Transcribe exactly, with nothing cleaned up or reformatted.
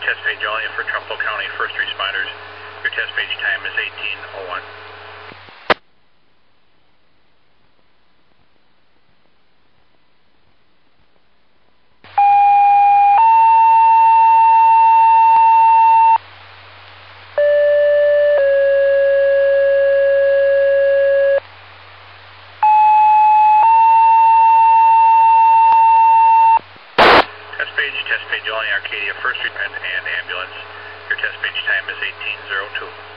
test page only for Trumbull County first responders. Your test page time is eighteen oh one. Test page, test page only, Arcadia first responder and ambulance. Your test page time is eighteen oh two.